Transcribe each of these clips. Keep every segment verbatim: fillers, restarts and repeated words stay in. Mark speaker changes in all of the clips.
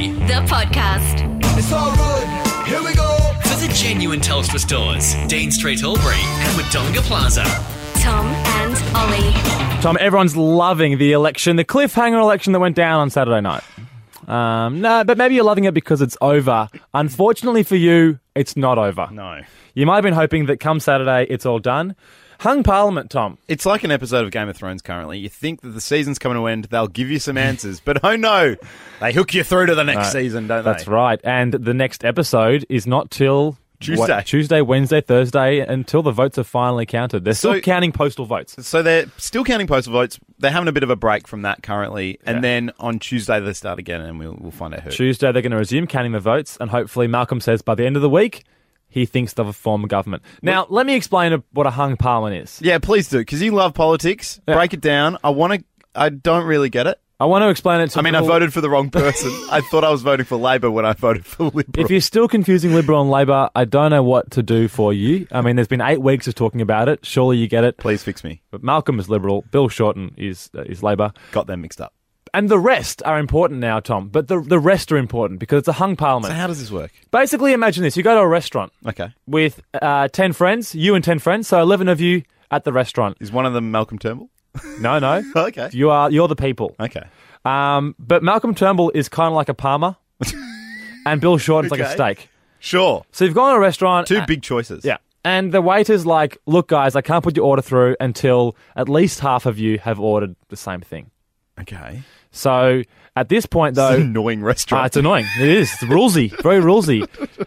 Speaker 1: Ollie, the podcast.
Speaker 2: It's all good. Here we go.
Speaker 1: For the genuine Telstra stores, Dean Street, Albury and Wodonga Plaza.
Speaker 3: Tom and Ollie.
Speaker 4: Tom, everyone's loving the election, the cliffhanger election that went down on Saturday night. Um, no, but maybe you're loving it because it's over. Unfortunately for you, it's not over.
Speaker 5: No.
Speaker 4: You might have been hoping that come Saturday, it's all done. Hung Parliament, Tom.
Speaker 5: It's like an episode of Game of Thrones currently. You think that the season's coming to an end, they'll give you some answers, but oh no, they hook you through to the next
Speaker 4: No,
Speaker 5: season, don't
Speaker 4: That's
Speaker 5: they?
Speaker 4: right. And the next episode is not till...
Speaker 5: Tuesday.
Speaker 4: What, Tuesday, Wednesday, Thursday, until the votes are finally counted. They're still
Speaker 5: So-
Speaker 4: counting postal votes.
Speaker 5: So they're still counting postal votes. They're having a bit of a break from that currently, and
Speaker 4: Yeah.
Speaker 5: then on Tuesday they start again, and we'll, we'll find out who.
Speaker 4: Tuesday, they're going to resume counting the votes, and hopefully Malcolm says by the end of the week, he thinks they'll form a government. Now, let me explain a- what a hung parliament is.
Speaker 5: Yeah, please do, because you love politics.
Speaker 4: Yeah.
Speaker 5: Break it down. I want to. I don't really get it.
Speaker 4: I want to explain it to
Speaker 5: I mean, I
Speaker 4: people.
Speaker 5: voted for the wrong person. I thought I was voting for Labor when I voted for Liberal.
Speaker 4: If you're still confusing Liberal and Labor, I don't know what to do for you. I mean, there's been eight weeks of talking about it. Surely you get it.
Speaker 5: Please fix me.
Speaker 4: But Malcolm is Liberal. Bill Shorten is uh, is Labor.
Speaker 5: Got them mixed up.
Speaker 4: And the rest are important now, Tom. But the the rest are important because it's a hung parliament.
Speaker 5: So how does this work?
Speaker 4: Basically, imagine this. You go to a restaurant
Speaker 5: Okay.
Speaker 4: with uh, ten friends, you and ten friends, so eleven of you at the restaurant.
Speaker 5: Is one of them Malcolm Turnbull?
Speaker 4: No, no.
Speaker 5: Okay.
Speaker 4: You are, you're the people.
Speaker 5: Okay.
Speaker 4: Um, but Malcolm Turnbull is kind of like a Palmer, and Bill Shorten's like a
Speaker 5: Okay.
Speaker 4: steak.
Speaker 5: Sure.
Speaker 4: So you've gone to a restaurant.
Speaker 5: Two
Speaker 4: uh,
Speaker 5: big choices.
Speaker 4: Yeah. And the waiter's like, look, guys, I can't put your order through until at least half of you have ordered the same thing.
Speaker 5: Okay.
Speaker 4: So at this point, though,
Speaker 5: It's an annoying restaurant.
Speaker 4: uh, it's annoying. It is. It's rulesy. Very rulesy.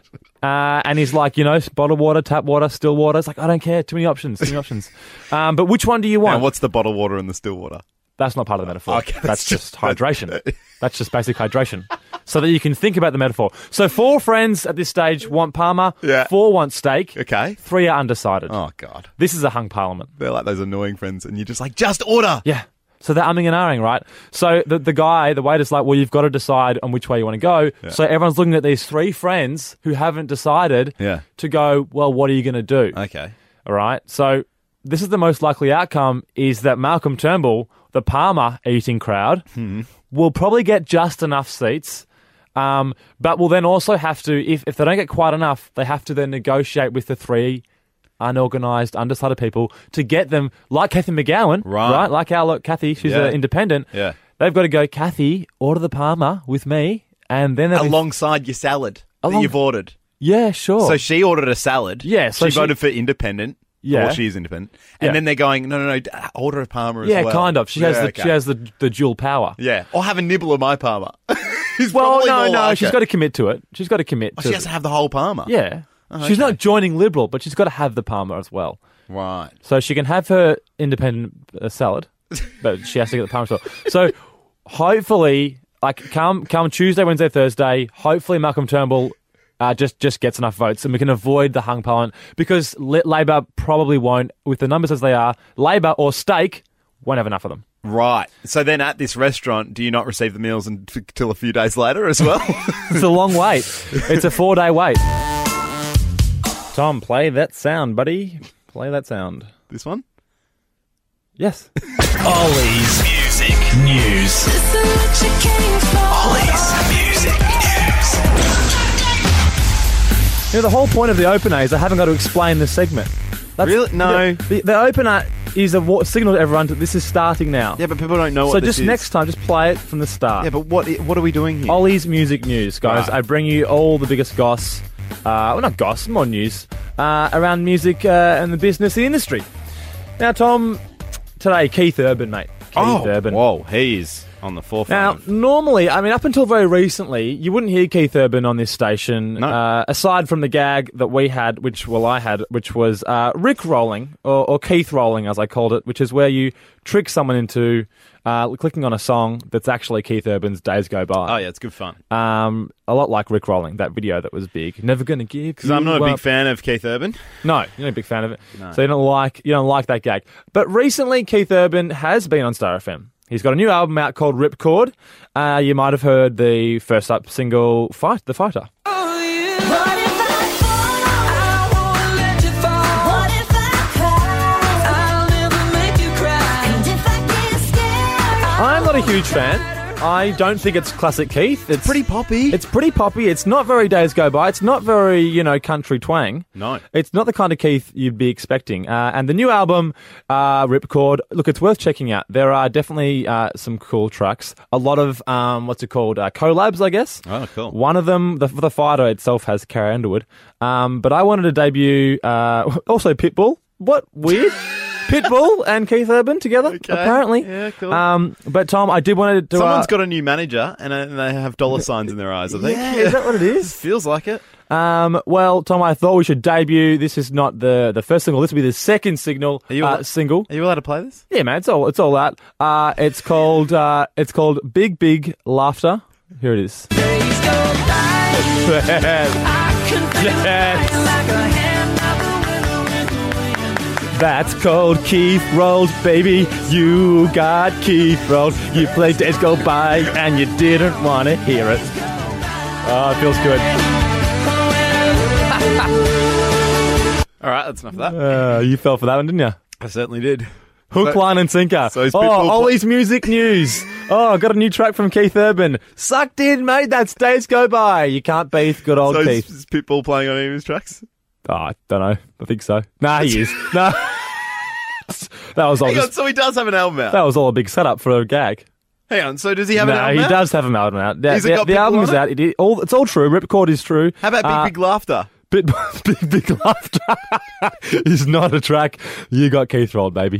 Speaker 4: Uh, and he's like, you know, bottled water, tap water, still water. It's like, I don't care. Too many options. Too many options. Um, but which one do you want?
Speaker 5: Now, what's the bottled water and the still water?
Speaker 4: That's not part of the metaphor.
Speaker 5: Okay,
Speaker 4: that's,
Speaker 5: that's
Speaker 4: just
Speaker 5: just-
Speaker 4: hydration. That's just basic hydration. So that you can think about the metaphor. So four friends at this stage want Parma.
Speaker 5: Yeah.
Speaker 4: Four want steak.
Speaker 5: Okay.
Speaker 4: Three are undecided.
Speaker 5: Oh, God.
Speaker 4: This is a hung parliament.
Speaker 5: They're like those annoying friends, and you're just like, just order.
Speaker 4: Yeah. So they're umming and ahhing, right? So the the guy, the waiter's like, well, you've got to decide on which way you want to go.
Speaker 5: Yeah.
Speaker 4: So everyone's looking at these three friends who haven't decided
Speaker 5: Yeah.
Speaker 4: to go, well, what are you going to do?
Speaker 5: Okay.
Speaker 4: All right. So this is the most likely outcome is that Malcolm Turnbull, the Palmer eating crowd,
Speaker 5: Hmm.
Speaker 4: will probably get just enough seats. Um, but will then also have to, if, if they don't get quite enough, they have to then negotiate with the three unorganised, undecided people to get them, like Kathy McGowan,
Speaker 5: Right.
Speaker 4: right? Like our look, Kathy, she's
Speaker 5: Yeah.
Speaker 4: an independent.
Speaker 5: Yeah.
Speaker 4: They've got to go, Kathy, order the Palmer with me, and then they'll be-
Speaker 5: Alongside your salad
Speaker 4: Along-
Speaker 5: that you've ordered.
Speaker 4: yeah, sure.
Speaker 5: So she ordered a salad.
Speaker 4: Yeah, so
Speaker 5: she,
Speaker 4: she-
Speaker 5: voted for independent.
Speaker 4: Yeah.
Speaker 5: Or she is independent. And
Speaker 4: Yeah.
Speaker 5: then they're going, no, no, no, d- order a Parma as
Speaker 4: yeah,
Speaker 5: well.
Speaker 4: kind of. She has
Speaker 5: Yeah,
Speaker 4: the
Speaker 5: okay.
Speaker 4: she has the the dual power.
Speaker 5: Yeah. Or have a nibble of my Parma. It's
Speaker 4: Well,
Speaker 5: probably
Speaker 4: no,
Speaker 5: more
Speaker 4: no,
Speaker 5: like
Speaker 4: she's
Speaker 5: it.
Speaker 4: got to commit to it. She's got to commit
Speaker 5: Oh,
Speaker 4: to
Speaker 5: she has to have the whole Parma.
Speaker 4: Yeah.
Speaker 5: Oh,
Speaker 4: She's
Speaker 5: okay.
Speaker 4: not joining Liberal, but she's got to have the Palmer as well.
Speaker 5: Right.
Speaker 4: So she can have her independent uh, salad, but she has to get the Palmer as well. So hopefully, like, come come Tuesday, Wednesday, Thursday, hopefully Malcolm Turnbull uh, just, just gets enough votes and we can avoid the hung parliament because L- Labor probably won't, with the numbers as they are, Labor or Stake won't have enough of them.
Speaker 5: Right. So then at this restaurant, do you not receive the meals until a few days later as well?
Speaker 4: It's a long wait. It's a four-day wait. Tom, play that sound, buddy. Play that sound.
Speaker 5: This one?
Speaker 4: Yes.
Speaker 1: Ollie's Music News. Ollie's Music News.
Speaker 4: You know, the whole point of the opener is I haven't got to explain the segment. That's,
Speaker 5: Really? No.
Speaker 4: The, the, the opener is a wa- signal to everyone that this is starting now.
Speaker 5: Yeah, but people don't know what
Speaker 4: so
Speaker 5: this
Speaker 4: just
Speaker 5: is.
Speaker 4: next time, just play it from the start.
Speaker 5: Yeah, but what what are we doing here?
Speaker 4: Ollie's Music News, guys.
Speaker 5: Right.
Speaker 4: I bring you all the biggest goss, uh, well, not goss, more news, uh, around music uh, and the business and industry. Now, Tom, today, Keith Urban, mate. Keith
Speaker 5: oh,
Speaker 4: Urban.
Speaker 5: whoa, he's on the
Speaker 4: Now,
Speaker 5: forefront.
Speaker 4: normally, I mean, up until very recently, you wouldn't hear Keith Urban on this station,
Speaker 5: No.
Speaker 4: uh, aside from the gag that we had, which, well, I had, which was uh, Rick rolling, or, or Keith rolling, as I called it, which is where you trick someone into uh, clicking on a song that's actually Keith Urban's Days Go By.
Speaker 5: Oh, yeah, it's good fun.
Speaker 4: Um, a lot like Rick rolling, that video that was big. Never gonna give.
Speaker 5: Because I'm not a
Speaker 4: you
Speaker 5: big
Speaker 4: up.
Speaker 5: fan of Keith Urban.
Speaker 4: No, you're not a big fan of it.
Speaker 5: No.
Speaker 4: So you don't like you don't like that gag. But recently, Keith Urban has been on Star F M. He's got a new album out called Ripcord. Uh, you might have heard the first up single, "Fight the Fighter." I'm not a huge fan. I don't think it's classic Keith. It's
Speaker 5: Pretty poppy.
Speaker 4: It's pretty poppy. It's not very Days Go By. It's not very, you know, country twang.
Speaker 5: No.
Speaker 4: It's not the kind of Keith you'd be expecting. Uh, and the new album, uh, Ripcord, look, it's worth checking out. There are definitely uh, some cool tracks. A lot of, um, what's it called, uh, collabs, I guess.
Speaker 5: Oh, cool.
Speaker 4: One of them, the, the fighter itself has Carrie Underwood. Um, but I wanted to debut, uh, also Pitbull. What? Weird. Pitbull and Keith Urban together,
Speaker 5: Okay.
Speaker 4: apparently.
Speaker 5: Yeah, cool.
Speaker 4: Um, but Tom, I did want to.
Speaker 5: Someone's
Speaker 4: uh,
Speaker 5: got a new manager, and, uh, and they have dollar signs in their eyes, I think.
Speaker 4: Yeah, is that what it is?
Speaker 5: Feels like it.
Speaker 4: Um, well, Tom, I thought we should debut. This is not the, the first single. This will be the second signal
Speaker 5: Are you
Speaker 4: uh,
Speaker 5: al-
Speaker 4: single.
Speaker 5: Are you allowed to play this?
Speaker 4: Yeah, man, it's all it's all that. Uh, it's called uh, it's called Big Big Laughter. Here it is. That's called Keith rolled, baby. You got Keith rolled. You played Days Go By and you didn't want to hear it. Oh, it feels good.
Speaker 5: All right, that's enough of that.
Speaker 4: Uh, you fell for that one, didn't you?
Speaker 5: I certainly did.
Speaker 4: Hook,
Speaker 5: So-
Speaker 4: line, and sinker.
Speaker 5: so is
Speaker 4: oh,
Speaker 5: Pitbull pl-
Speaker 4: Ollie's music news. Oh, I got a new track from Keith Urban. Sucked in, mate. That's Days Go By. You can't beat good old
Speaker 5: So
Speaker 4: Keith.
Speaker 5: is, is Pitbull playing on any of his tracks?
Speaker 4: Oh, I don't know. I think so. Nah, he is. Nah. That was all
Speaker 5: Hang on,
Speaker 4: just,
Speaker 5: so he does have an album out.
Speaker 4: that was all a big setup for a gag.
Speaker 5: Hang on, so does he have an
Speaker 4: No,
Speaker 5: album
Speaker 4: he
Speaker 5: out?
Speaker 4: does have an album out. The,
Speaker 5: Has it
Speaker 4: the,
Speaker 5: got
Speaker 4: the
Speaker 5: Pitbull
Speaker 4: album is
Speaker 5: on it?
Speaker 4: out. It, is- all, it's all true. Ripcord is true.
Speaker 5: How about Big
Speaker 4: Uh,
Speaker 5: Big Laughter?
Speaker 4: Big, big, big laughter is not a track. You got Keith rolled, baby.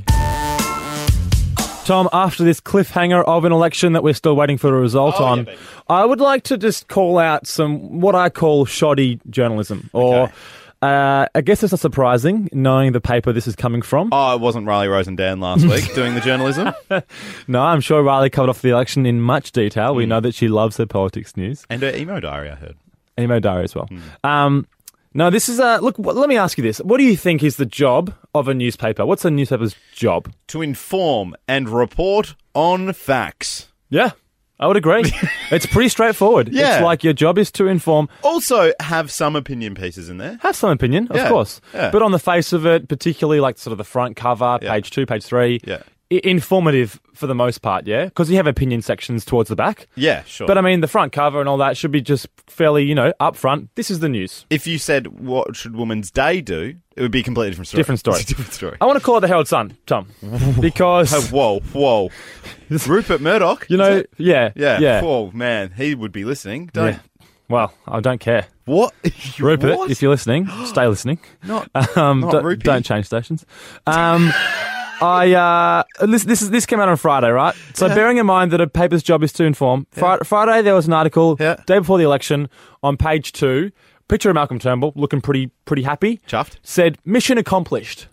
Speaker 4: Tom, after this cliffhanger of an election that we're still waiting for a result
Speaker 5: Oh, yeah,
Speaker 4: on,
Speaker 5: baby.
Speaker 4: I would like to just call out some what I call shoddy journalism. Or,
Speaker 5: Okay.
Speaker 4: uh, I guess it's not surprising, knowing the paper this is coming from.
Speaker 5: Oh, it wasn't Riley Rose and Dan last week doing the journalism.
Speaker 4: No, I'm sure Riley covered off the election in much detail.
Speaker 5: Hmm.
Speaker 4: We know that she loves her politics news.
Speaker 5: And her emo diary, I heard.
Speaker 4: Emo Diary as well.
Speaker 5: Hmm.
Speaker 4: Um, no, this is a look. What, let me ask you this: what do you think is the job of a newspaper? What's a newspaper's job?
Speaker 5: To inform and report on facts.
Speaker 4: Yeah, I would agree. It's pretty straightforward.
Speaker 5: Yeah.
Speaker 4: It's like your job is to inform.
Speaker 5: Also, have some opinion pieces in there.
Speaker 4: Have some opinion, of
Speaker 5: Yeah,
Speaker 4: course.
Speaker 5: yeah.
Speaker 4: But on the face of it, particularly like sort of the front cover,
Speaker 5: Yeah.
Speaker 4: page two, page three,
Speaker 5: Yeah.
Speaker 4: I- informative for the most part, yeah? Because you have opinion sections towards the back.
Speaker 5: Yeah, sure.
Speaker 4: But I mean, the front cover and all that should be just fairly, you know, up front. This is the news.
Speaker 5: if you said, what should Woman's Day do, it would be a completely different story.
Speaker 4: Different story.
Speaker 5: It's a different story.
Speaker 4: I want to call it the Herald Sun, Tom, because
Speaker 5: Oh, whoa, whoa. Rupert Murdoch?
Speaker 4: you
Speaker 5: is
Speaker 4: know,
Speaker 5: it?
Speaker 4: yeah,
Speaker 5: Yeah.
Speaker 4: yeah.
Speaker 5: Oh, man, he would be listening. Don't.
Speaker 4: Yeah. Well, I don't care.
Speaker 5: What?
Speaker 4: Rupert,
Speaker 5: What?
Speaker 4: if you're listening, stay listening.
Speaker 5: Not,
Speaker 4: Um,
Speaker 5: not
Speaker 4: don't,
Speaker 5: Rupee.
Speaker 4: don't change stations. Um, I uh, this this is this came out on Friday, right? So
Speaker 5: Yeah.
Speaker 4: bearing in mind that a paper's job is to inform. Fri- Friday there was an article
Speaker 5: Yeah.
Speaker 4: day before the election on page two. Picture of Malcolm Turnbull looking pretty pretty happy.
Speaker 5: Chuffed.
Speaker 4: Said mission accomplished.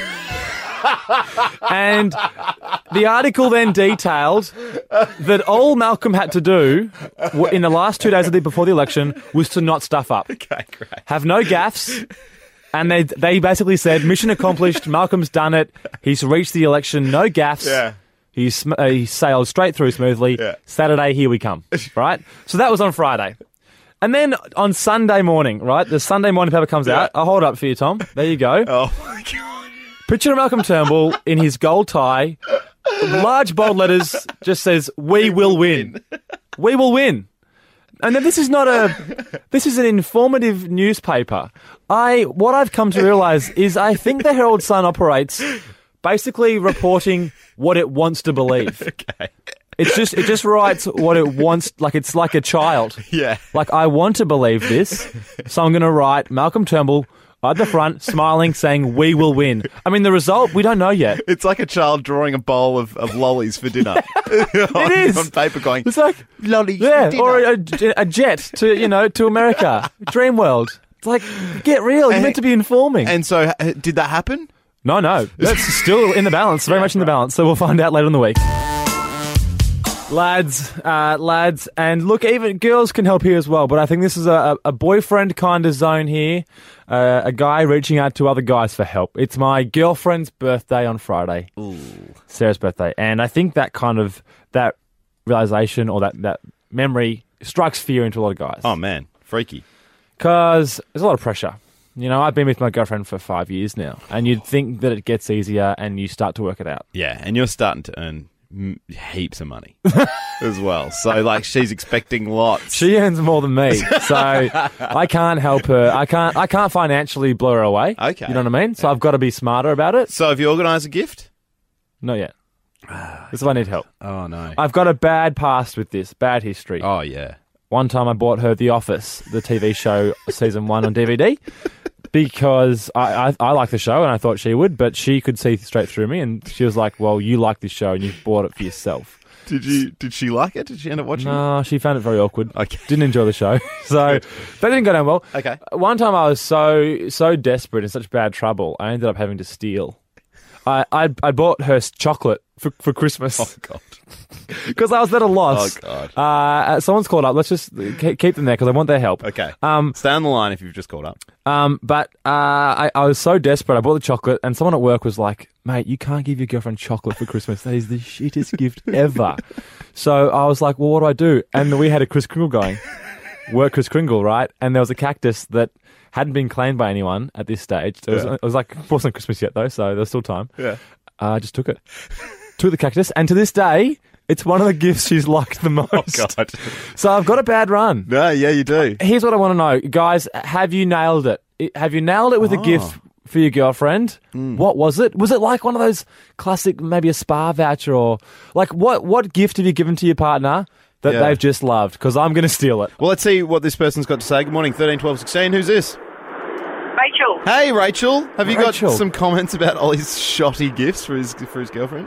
Speaker 4: And the article then detailed that all Malcolm had to do w- in the last two days of the before the election was to not stuff up,
Speaker 5: Okay, great.
Speaker 4: have no gaffes, and they they basically said mission accomplished. Malcolm's done it. He's reached the election, no gaffes.
Speaker 5: Yeah.
Speaker 4: He's sm- uh, he sailed straight through smoothly.
Speaker 5: Yeah.
Speaker 4: Saturday, here we come. Right. So that was on Friday. And then on Sunday morning, right, the Sunday morning paper comes
Speaker 5: Yeah.
Speaker 4: out. I'll hold it up for you, Tom. There you go.
Speaker 5: Oh, my God.
Speaker 4: Picture of Malcolm Turnbull in his gold tie, large bold letters, just says, "We will win. We will win." And then this is not a, this is an informative newspaper. I, what I've come to realise is I think the Herald Sun operates basically reporting what it wants to believe.
Speaker 5: Okay.
Speaker 4: It's just, it just writes what it wants, like it's like a child.
Speaker 5: Yeah.
Speaker 4: Like, I want to believe this, so I'm going to write Malcolm Turnbull at the front, smiling, saying, "We will win." I mean, the result, we don't know yet.
Speaker 5: It's like a child drawing a bowl of, of lollies for dinner. it
Speaker 4: is.
Speaker 5: On paper going,
Speaker 4: It's like,
Speaker 5: lollies
Speaker 4: yeah,
Speaker 5: for dinner.
Speaker 4: or a, a jet to, you know, to America. Dream World. It's like, get real. You're meant to be informing.
Speaker 5: And so, uh, did that happen?
Speaker 4: no, no. That's still in the balance, very much in the balance. So we'll find out later in the week. Lads, uh, lads, and look, even girls can help here as well, but I think this is a, a boyfriend kind of zone here. Uh, a guy reaching out to other guys for help. It's my girlfriend's birthday on Friday. Ooh. Sarah's birthday. And I think that kind of, that realization or that, that memory strikes fear into a lot of guys.
Speaker 5: Oh, man. Freaky.
Speaker 4: Because there's a lot of pressure. You know, I've been with my girlfriend for five years now, and you'd think that it gets easier and you start to work it out.
Speaker 5: Yeah, and you're starting to earn m- heaps of money as well. So, like, she's expecting lots.
Speaker 4: She earns more than me, so I can't help her. I can't. I can't financially blow her away.
Speaker 5: Okay.
Speaker 4: You know what I mean? So I've got to be smarter about it.
Speaker 5: So, have you organised a gift?
Speaker 4: Not yet. This is why I need help.
Speaker 5: Oh, no.
Speaker 4: I've got a bad past with this, bad history.
Speaker 5: Oh, yeah.
Speaker 4: One time I bought her The Office, the T V show, season one on D V D, because I, I, I like the show and I thought she would, but she could see straight through me, and she was like, well, you like this show and you bought it for yourself.
Speaker 5: Did you? Did she like it? Did she end up watching it?
Speaker 4: No, she found it very awkward.
Speaker 5: Okay.
Speaker 4: Didn't enjoy the show. So that didn't go down well.
Speaker 5: Okay.
Speaker 4: One time I was so so desperate, in such bad trouble, I ended up having to steal. I I, I bought her chocolate for, for Christmas.
Speaker 5: Oh, God.
Speaker 4: Because I was at a loss.
Speaker 5: Oh, God.
Speaker 4: Uh, someone's called up. Let's just keep keep them there because I want their help.
Speaker 5: Okay.
Speaker 4: Um,
Speaker 5: Stay on the line if you've just called up.
Speaker 4: Um, but uh, I, I was so desperate. I bought the chocolate, and someone at work was like, "Mate, you can't give your girlfriend chocolate for Christmas. That is the shittest gift ever." So I was like, "Well, what do I do?" And we had a Kris Kringle going. Work Kris Kringle, right? And there was a cactus that hadn't been claimed by anyone at this stage. It was,
Speaker 5: Yeah.
Speaker 4: it was like, it wasn't Christmas yet, though, so there's still time.
Speaker 5: Yeah.
Speaker 4: Uh, I just took it. Took the cactus, and to this day, it's one of the gifts she's liked the most.
Speaker 5: Oh, God.
Speaker 4: So I've got a bad run.
Speaker 5: No, yeah, you do.
Speaker 4: Here's what I want to know. Guys, have you nailed it? It- Have you nailed it with a
Speaker 5: Oh.
Speaker 4: gift for your girlfriend? What was it? Was it like one of those classic, maybe a spa voucher, or like what, what gift have you given to your partner that
Speaker 5: Yeah.
Speaker 4: they've just loved? Because I'm going to steal it.
Speaker 5: Well, let's see what this person's got to say. Good morning, thirteen, twelve, sixteen. Who's this?
Speaker 6: Rachel.
Speaker 5: Hey, Rachel. Have you
Speaker 4: Rachel.
Speaker 5: got some comments about Ollie's shoddy gifts for his for his girlfriend?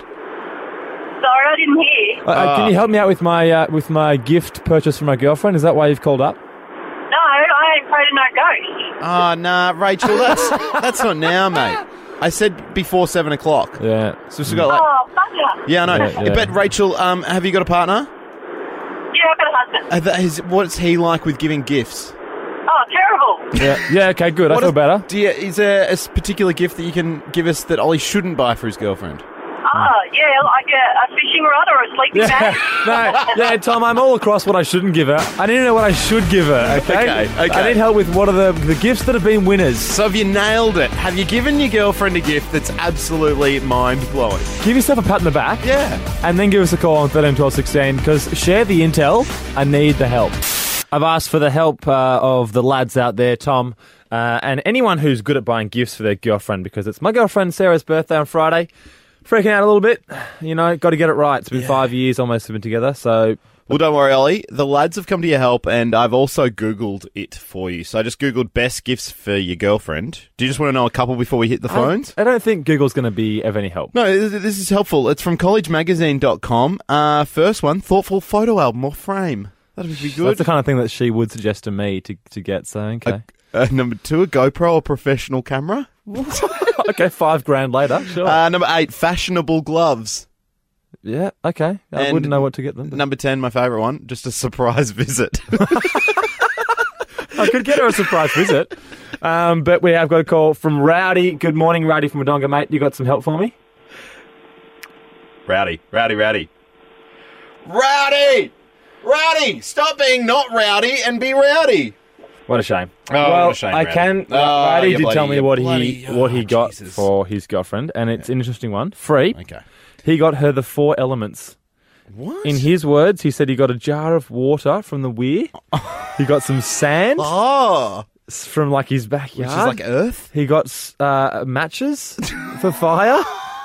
Speaker 6: Sorry, I didn't hear.
Speaker 4: Uh, uh, can you help me out with my uh, with my gift purchase for my girlfriend? Is that why you've called up?
Speaker 6: No, I ain't afraid of no ghosts.
Speaker 5: Ah, oh, nah, Rachel, that's that's not now, mate. I said before seven o'clock.
Speaker 4: Yeah.
Speaker 5: So we've got like,
Speaker 6: Oh, bugger.
Speaker 5: yeah, I know.
Speaker 4: Yeah, yeah.
Speaker 5: But Rachel, um, have you got a partner?
Speaker 6: Yeah, I've got a husband.
Speaker 5: Uh, that is, what's he like with giving gifts?
Speaker 6: Oh, terrible.
Speaker 4: Yeah. Yeah. Okay. Good. I
Speaker 5: What
Speaker 4: feel
Speaker 5: is-
Speaker 4: better.
Speaker 5: Do you, is there a s- particular gift that you can give us that Ollie shouldn't buy for his girlfriend?
Speaker 6: Oh, yeah, like a, a fishing rod or a sleeping bag.
Speaker 4: no, yeah, Tom, I'm all across what I shouldn't give her. I need to know what I should give her, okay?
Speaker 5: Okay, okay.
Speaker 4: I need help with what are the, the gifts that have been winners.
Speaker 5: So have you nailed it? Have you given your girlfriend a gift that's absolutely mind-blowing?
Speaker 4: Give yourself a pat in the back.
Speaker 5: Yeah.
Speaker 4: And then give us a call on thirteen, twelve, sixteen, because share the intel. I need the help. I've asked for the help uh, of the lads out there, Tom, uh, and anyone who's good at buying gifts for their girlfriend, because it's my girlfriend Sarah's birthday on Friday. Freaking out a little bit. You know, got to get it right. It's been
Speaker 5: Yeah.
Speaker 4: five years almost we've been together, so...
Speaker 5: Well, don't worry, Ollie. The lads have come to your help, and I've also Googled it for you. So I just Googled best gifts for your girlfriend. Do you just want to know a couple before we hit the phones?
Speaker 4: I, I don't think Google's going to be of any help.
Speaker 5: No, this this is helpful. It's from college magazine dot com. Uh, first one, thoughtful photo album or frame. That would be good.
Speaker 4: That's the kind of thing that she would suggest to me to, to get, so okay.
Speaker 5: Uh, number two, a GoPro or professional camera.
Speaker 4: okay, five grand later, sure.
Speaker 5: Uh, number eight, fashionable gloves.
Speaker 4: yeah, okay. I
Speaker 5: and
Speaker 4: wouldn't know what to get them.
Speaker 5: Number ten, my favourite one, just a surprise visit.
Speaker 4: I could get her a surprise visit. Um, but we have got a call from Rowdy. Good morning, Rowdy from Wodonga, mate. You got some help for me?
Speaker 5: Rowdy, rowdy, rowdy. Rowdy! Rowdy! Stop being not rowdy and be rowdy.
Speaker 4: What a shame.
Speaker 5: Oh,
Speaker 4: well,
Speaker 5: what a shame,
Speaker 4: I
Speaker 5: Rowdy.
Speaker 4: can.
Speaker 5: Oh,
Speaker 4: Rowdy
Speaker 5: you
Speaker 4: did tell
Speaker 5: bloody-
Speaker 4: me what
Speaker 5: bloody-
Speaker 4: he what he
Speaker 5: oh,
Speaker 4: got
Speaker 5: Jesus.
Speaker 4: for his girlfriend, and it's an interesting one. Free.
Speaker 5: Okay.
Speaker 4: He got her the four elements.
Speaker 5: What?
Speaker 4: In his words, he said he got a jar of water from the weir. He got some sand
Speaker 5: Oh!
Speaker 4: s- from like his
Speaker 5: Which
Speaker 4: backyard.
Speaker 5: is like Earth?
Speaker 4: He got uh, matches for fire.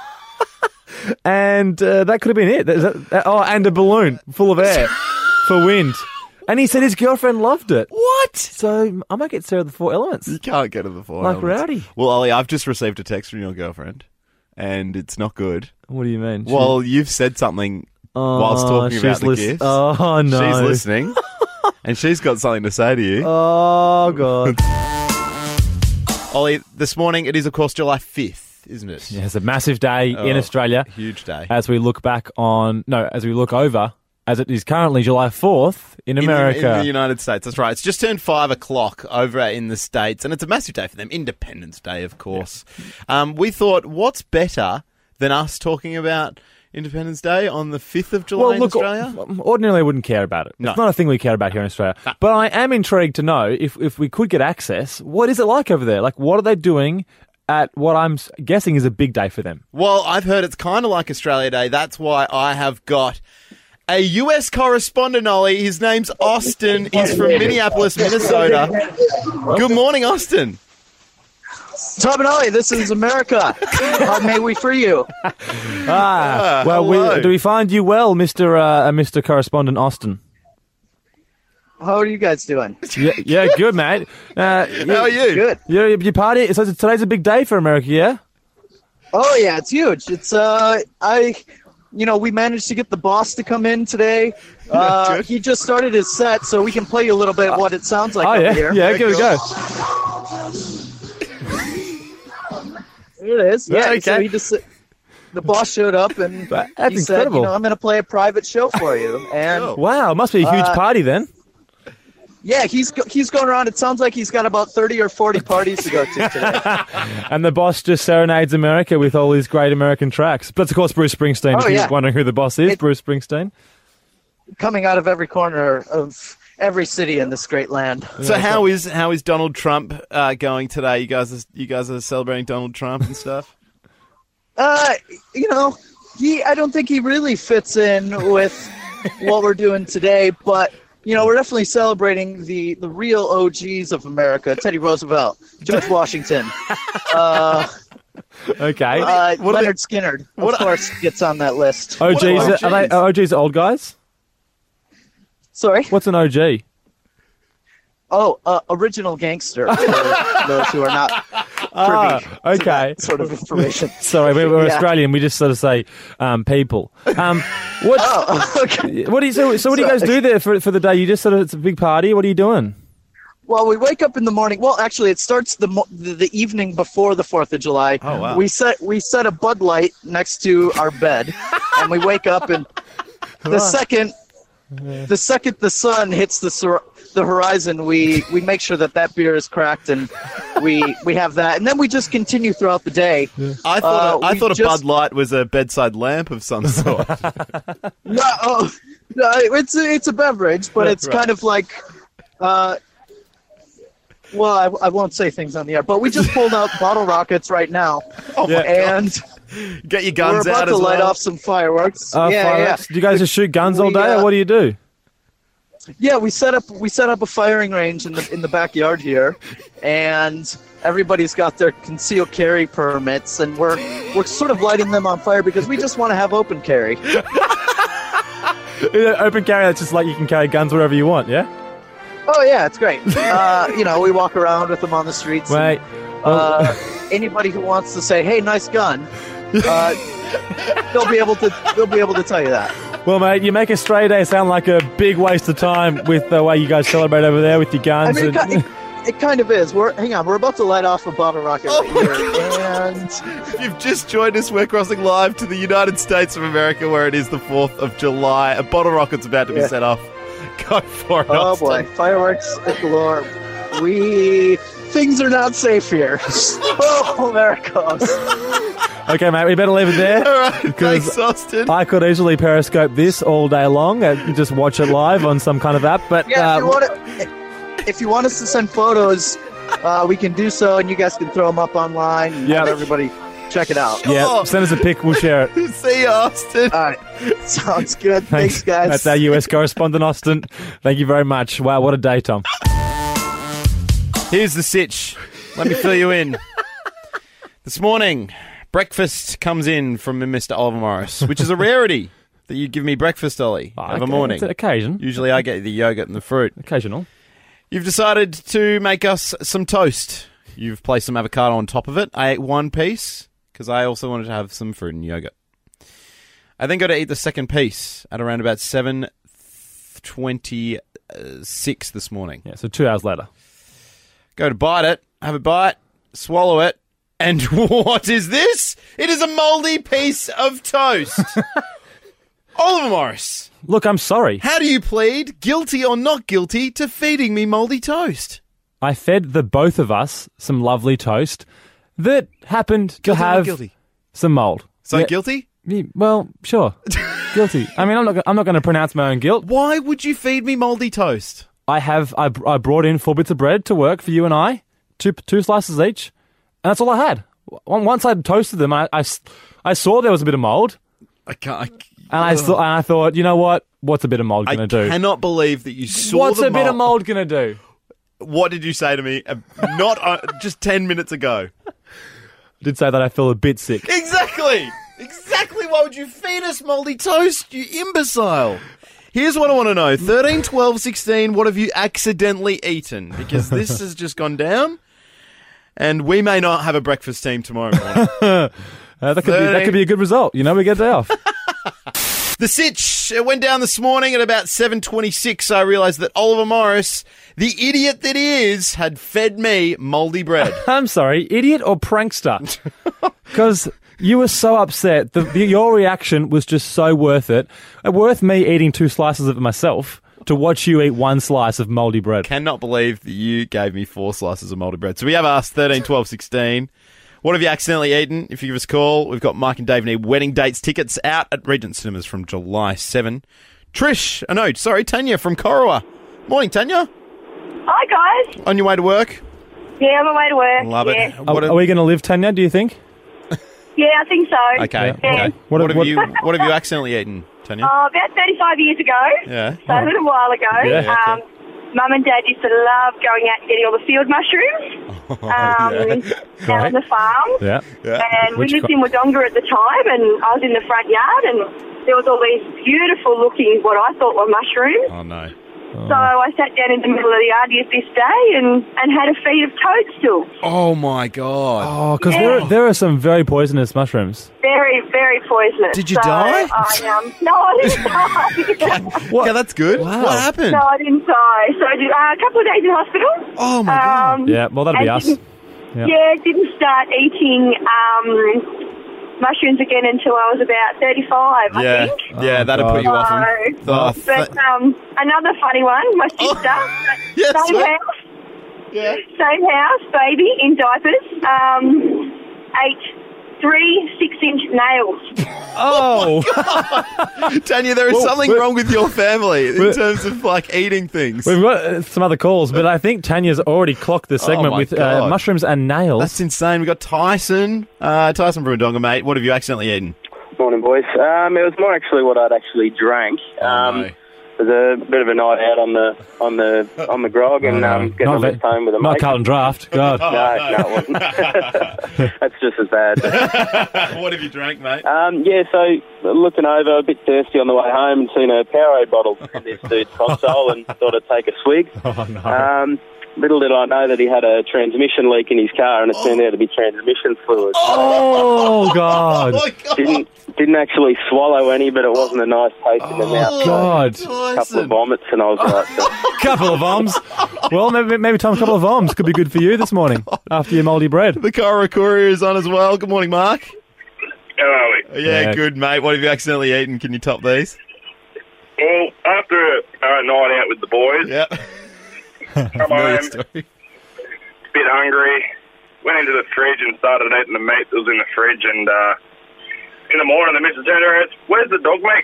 Speaker 4: And uh, that could have been it. Is that- that- oh, and a balloon full of air for wind. And he said his girlfriend loved it.
Speaker 5: What?
Speaker 4: So I might get Sarah the four elements.
Speaker 5: You can't get to the four
Speaker 4: Like
Speaker 5: elements.
Speaker 4: Rowdy.
Speaker 5: Well, Ollie, I've just received a text from your girlfriend, and it's not good.
Speaker 4: What do you mean? She-
Speaker 5: Well, you've said something
Speaker 4: Oh,
Speaker 5: whilst talking
Speaker 4: she's
Speaker 5: about the
Speaker 4: lis-
Speaker 5: gifts.
Speaker 4: Oh, no.
Speaker 5: She's listening, and she's got something to say to you.
Speaker 4: Oh, God.
Speaker 5: Ollie, this morning it is, of course, July fifth, isn't it?
Speaker 4: Yeah, it's a massive day in
Speaker 5: Oh,
Speaker 4: Australia
Speaker 5: Huge day.
Speaker 4: as we look back on, no, as we look over, as it is currently July fourth in
Speaker 5: In the-
Speaker 4: America.
Speaker 5: In the, United States, that's right. It's just turned five o'clock over in the States, and it's a massive day for them. Independence Day, of course. Um, we thought, what's better than us talking about Independence Day on the fifth of July
Speaker 4: Well,
Speaker 5: in
Speaker 4: look,
Speaker 5: Australia?
Speaker 4: o- ordinarily I wouldn't care about it.
Speaker 5: No.
Speaker 4: It's not a thing we care about here in Australia. But I am intrigued to know if, if we could get access, what is it like over there? Like, what are they doing at what I'm s- guessing is a big day for them.
Speaker 5: Well, I've heard it's kind of like Australia Day. That's why I have got a U S correspondent, Ollie. His name's Austin. He's from Minneapolis, Minnesota. Good morning, Austin.
Speaker 7: Tom and Ollie, this is America. How may we free you?
Speaker 4: Ah, well,
Speaker 5: hello.
Speaker 4: we, do we find you well, Mister Uh, Mister Correspondent Austin?
Speaker 7: How are you guys doing?
Speaker 4: Yeah, yeah, good, mate. Uh,
Speaker 5: How are you?
Speaker 7: Good.
Speaker 4: You, you party. So today's a big day for America, yeah?
Speaker 7: Oh yeah, it's huge. It's uh, I, you know, we managed to get the boss to come in today. Uh,
Speaker 5: good.
Speaker 7: he just started his set, so we can play you a little bit what it sounds like
Speaker 4: Oh
Speaker 7: over
Speaker 4: yeah,
Speaker 7: here.
Speaker 4: yeah. Give it a go.
Speaker 7: Here it is. Yeah.
Speaker 4: Okay.
Speaker 7: So he just, the boss showed up and
Speaker 4: That's
Speaker 7: he said,
Speaker 4: incredible.
Speaker 7: you know, I'm going to play a private show for you. And
Speaker 5: Oh.
Speaker 4: Wow, must be a huge
Speaker 7: Uh,
Speaker 4: party then.
Speaker 7: yeah, he's go- he's going around. It sounds like he's got about thirty or forty parties to go to today.
Speaker 4: And the boss just serenades America with all these great American tracks. But of course, Bruce Springsteen.
Speaker 7: Oh,
Speaker 4: if you're
Speaker 7: yeah.
Speaker 4: wondering who the boss is,
Speaker 7: It-
Speaker 4: Bruce Springsteen.
Speaker 7: Coming out of every corner of every city in this great land.
Speaker 5: So how is how is Donald Trump uh, going today? You guys, are, you guys are celebrating Donald Trump and stuff.
Speaker 7: Uh, you know, he. I don't think he really fits in with what we're doing today, but you know, we're definitely celebrating the the real O Gs of America: Teddy Roosevelt, George Washington, uh,
Speaker 4: Okay.
Speaker 7: uh,
Speaker 5: what are
Speaker 7: Leonard Skinner, of
Speaker 5: what are-
Speaker 7: course, gets on that list.
Speaker 4: O Gs,
Speaker 5: are
Speaker 4: are, they, are O Gs old guys?
Speaker 7: Sorry.
Speaker 4: What's an O G?
Speaker 7: Oh, uh, original gangster. For those who are not privy
Speaker 4: Ah,
Speaker 7: to
Speaker 4: okay.
Speaker 7: that sort of information.
Speaker 4: Sorry, we- we're
Speaker 7: Yeah.
Speaker 4: Australian. We just sort of say um, people. Um, what?
Speaker 7: Oh, okay.
Speaker 4: What do you so? So what do you guys do there for for the day? You just sort of it's a big party. What are you doing?
Speaker 7: Well, we wake up in the morning. Well, actually, it starts the mo- the, the evening before the Fourth of July.
Speaker 5: Oh, wow.
Speaker 7: We set we set a Bud Light next to our bed, and we wake up, and the second the second the sun hits the sur- the horizon, we we make sure that that beer is cracked, and we we have that, and then we just continue throughout the day.
Speaker 5: I thought
Speaker 7: Uh,
Speaker 5: a, I
Speaker 7: we
Speaker 5: thought a
Speaker 7: just-
Speaker 5: Bud Light was a bedside lamp of some sort.
Speaker 7: No, oh, no, it's a, it's a beverage, but it's
Speaker 5: Right.
Speaker 7: kind of like, uh, well, I, I won't say things on the air, but we just pulled out bottle rockets right now,
Speaker 5: Oh my
Speaker 7: and
Speaker 5: Get your
Speaker 7: we're
Speaker 5: guns
Speaker 7: about
Speaker 5: out
Speaker 7: to
Speaker 5: as
Speaker 7: light
Speaker 5: well.
Speaker 7: off some fireworks.
Speaker 4: Uh,
Speaker 7: yeah,
Speaker 4: fireworks? Do you guys just shoot guns all
Speaker 7: We,
Speaker 4: day, or
Speaker 7: uh,
Speaker 4: what do you do?
Speaker 7: yeah, yeah. We set up we set up a firing range in the in the backyard here, and everybody's got their concealed carry permits, and we're we're sort of lighting them on fire because we just want to have open carry.
Speaker 4: Open carry. That's just like you can carry guns wherever you want. Yeah.
Speaker 7: Oh yeah, it's great. Uh, you know, we walk around with them on the streets. and,
Speaker 4: Wait.
Speaker 7: Uh, anybody who wants to say, "Hey, nice gun," uh, they'll be able to. They'll be able to tell you that.
Speaker 4: Well, mate, you make Australia Day sound like a big waste of time with the way you guys celebrate over there with your
Speaker 7: I
Speaker 4: guns.
Speaker 7: mean, it,
Speaker 4: and-
Speaker 7: ki- it, it kind of is. We're hang on. We're about to light off a bottle rocket right here, and
Speaker 5: If you've just joined us, we're crossing live to the United States of America, where it is the fourth of July. A bottle rocket's about to be
Speaker 7: Yeah.
Speaker 5: set off. Go for it,
Speaker 7: oh
Speaker 5: Austin.
Speaker 7: boy, fireworks galore. We things are not safe here. Oh, there it goes.
Speaker 4: okay, mate, we better leave it there.
Speaker 5: All right,
Speaker 4: Because
Speaker 5: thanks, Austin.
Speaker 4: I could easily Periscope this all day long and just watch it live on some kind of app. But
Speaker 7: Yeah,
Speaker 4: uh,
Speaker 7: if you want to, if you want us to send photos, uh, we can do so, and you guys can throw them up online and
Speaker 4: Yeah.
Speaker 7: have everybody check it out.
Speaker 4: yeah,
Speaker 5: Oh.
Speaker 4: send us a pic. We'll share it.
Speaker 5: See you, Austin.
Speaker 7: All right, sounds good. Thanks, guys.
Speaker 4: That's our U S correspondent, Austin. Thank you very much. Wow, what a day, Tom.
Speaker 5: Here's the sitch. Let me fill you in. This morning, breakfast comes in from Mister Oliver Morris, which is a rarity that you give me breakfast, Ollie, of a
Speaker 4: Okay,
Speaker 5: morning.
Speaker 4: It's an occasion.
Speaker 5: Usually I get the yogurt and the fruit.
Speaker 4: Occasional.
Speaker 5: You've decided to make us some toast. You've placed some avocado on top of it. I ate one piece because I also wanted to have some fruit and yogurt. I then got to eat the second piece at around about seven twenty-six this morning.
Speaker 4: Yeah, so two hours later.
Speaker 5: Go to bite it, have a bite, swallow it, and what is this? It is a mouldy piece of toast. Oliver Morris,
Speaker 4: Look, I'm sorry.
Speaker 5: how do you plead, guilty or not guilty, to feeding me mouldy toast?
Speaker 4: I fed the both of us some lovely toast that happened to
Speaker 5: Guilty or not
Speaker 4: have
Speaker 5: guilty?
Speaker 4: some mold.
Speaker 5: So
Speaker 4: Yeah,
Speaker 5: guilty?
Speaker 4: yeah, Well, sure. Guilty. I mean, I'm not. I'm not going to pronounce my own guilt.
Speaker 5: Why would you feed me mouldy toast?
Speaker 4: I have. I, I brought in four bits of bread to work for you and I, two two slices each, and that's all I had. on- once I'd toasted them, I, I s- I saw there was a bit of mold,
Speaker 5: I can't. I,
Speaker 4: and I, saw, and I thought, you know what? What's a bit of mold
Speaker 5: I
Speaker 4: going to do?
Speaker 5: cannot believe that you saw
Speaker 4: What's
Speaker 5: the
Speaker 4: a bit of mold going to do?
Speaker 5: What did you say to me? Uh, not uh, just ten minutes ago.
Speaker 4: I did say that I feel a bit sick.
Speaker 5: Exactly. Exactly. Why would you feed us moldy toast, you imbecile? Here's what I want to know. thirteen, twelve, sixteen, what have you accidentally eaten? Because this has just gone down, and we may not have a breakfast team tomorrow morning.
Speaker 4: Uh, that could be that could be a good result. You know, we get a day off.
Speaker 5: The sitch it went down this morning at about seven twenty-six. I realised that Oliver Morris, the idiot that he is, had fed me mouldy bread.
Speaker 4: I'm sorry, idiot or prankster? Because you were so upset. The, the, your reaction was just so worth it. Uh, Worth me eating two slices of it myself to watch you eat one slice of mouldy bread.
Speaker 5: Cannot believe that you gave me four slices of mouldy bread. So we have asked thirteen, twelve, sixteen. What have you accidentally eaten? If you give us a call, we've got Mike and Dave need wedding dates tickets out at Regent Cinemas from July seventh. Trish, oh no, sorry, Tanya from Corowa. Morning, Tanya.
Speaker 6: Hi, guys.
Speaker 5: On your way to work?
Speaker 6: Yeah, I'm on my way to work.
Speaker 5: Love
Speaker 6: yeah.
Speaker 5: it.
Speaker 4: Are,
Speaker 5: What
Speaker 4: are we going to live, Tanya, do you think?
Speaker 6: Yeah, I think so.
Speaker 5: Okay,
Speaker 4: Yeah.
Speaker 5: okay.
Speaker 4: What-
Speaker 5: What, have
Speaker 4: what-
Speaker 5: you What have you accidentally eaten, Tanya?
Speaker 6: Uh, about thirty-five years ago,
Speaker 5: Yeah.
Speaker 6: so a little while ago,
Speaker 5: Yeah, okay.
Speaker 6: um, Mum and Dad used to love going out and getting all the field mushrooms um, out on the farm.
Speaker 4: Yeah.
Speaker 5: Yeah.
Speaker 6: And we
Speaker 4: Which
Speaker 6: lived
Speaker 4: co-
Speaker 6: in Wodonga at the time, and I was in the front yard, and there was all these beautiful looking, what I thought were mushrooms.
Speaker 5: Oh no.
Speaker 6: So I sat down in the middle of the yard this day and, and had a feed of toadstools.
Speaker 5: Oh my god.
Speaker 4: Oh, because
Speaker 6: Yeah.
Speaker 4: there, there are some very poisonous mushrooms.
Speaker 6: Very, very poisonous.
Speaker 5: Did you
Speaker 6: so
Speaker 5: die?
Speaker 6: I, um, no, I didn't die.
Speaker 5: What? Okay, that's good.
Speaker 4: Wow.
Speaker 5: What happened?
Speaker 6: No, I didn't die. So I did, uh, a couple of days in hospital.
Speaker 5: Oh my god.
Speaker 6: Um,
Speaker 4: Yeah, well, that'd be
Speaker 6: and
Speaker 4: us.
Speaker 6: didn't-
Speaker 4: Yeah.
Speaker 6: Yeah, didn't start eating um, mushrooms again until I was about thirty-five, I
Speaker 5: Yeah,
Speaker 6: think.
Speaker 5: yeah,
Speaker 4: Oh,
Speaker 5: that'll
Speaker 4: God.
Speaker 5: put you off them.
Speaker 6: So-
Speaker 5: Oh,
Speaker 6: But
Speaker 5: th-
Speaker 6: um, another funny one, my sister,
Speaker 5: yes,
Speaker 6: same
Speaker 5: mate.
Speaker 6: house,
Speaker 5: yeah.
Speaker 6: same house, baby, in diapers, um, ate three six-inch nails.
Speaker 4: Oh,
Speaker 5: Tanya, there is
Speaker 4: Well,
Speaker 5: something
Speaker 4: we're-
Speaker 5: wrong with your family in
Speaker 4: we're-
Speaker 5: terms of like eating things.
Speaker 4: we've got uh, some other calls, but I think Tanya's already clocked the segment
Speaker 5: Oh my
Speaker 4: with uh,
Speaker 5: God.
Speaker 4: mushrooms and nails.
Speaker 5: That's insane. We got Tyson. Uh, Tyson from Wodonga, mate. What have you accidentally eaten?
Speaker 8: Morning, boys. Um, it was more actually what I'd actually drank. Um,
Speaker 5: Oh, no.
Speaker 8: It was a bit of a night out on the on the on the grog and um, getting
Speaker 4: not
Speaker 8: on
Speaker 4: ve-
Speaker 8: this home with a
Speaker 4: not
Speaker 8: mate.
Speaker 4: Carlton Draft. God.
Speaker 8: No, no, it wasn't. That's just as bad.
Speaker 5: What have you drank, mate?
Speaker 8: Um, yeah, so looking over, a bit thirsty on the way home, and seen a Powerade bottle in this dude's console, and thought I'd take a swig.
Speaker 4: Oh, no.
Speaker 8: Um, little did I know that he had a transmission leak in his car, and it turned out to be transmission fluid.
Speaker 4: Oh, God.
Speaker 5: my god.
Speaker 8: Didn't didn't actually swallow any, but it wasn't a nice taste in the mouth.
Speaker 4: God.
Speaker 8: A couple of
Speaker 5: Tyson.
Speaker 8: vomits, and I was like, so,
Speaker 4: Couple of bombs. Well, maybe, maybe Tom, a couple of bombs could be good for you this morning after your mouldy bread.
Speaker 5: The Cora Courier is on as well. Good morning, Mark.
Speaker 9: How are we?
Speaker 5: Yeah,
Speaker 4: Yeah.
Speaker 5: good, mate. What have you accidentally eaten? Can you top these?
Speaker 9: Well, after a uh, night out with the boys,
Speaker 5: Yeah.
Speaker 9: come
Speaker 5: Familiar
Speaker 9: home,
Speaker 5: story.
Speaker 9: bit hungry, went into the fridge and started eating the meat that was in the fridge, and uh, in the morning the missus turned around and said, "Where's the dog meat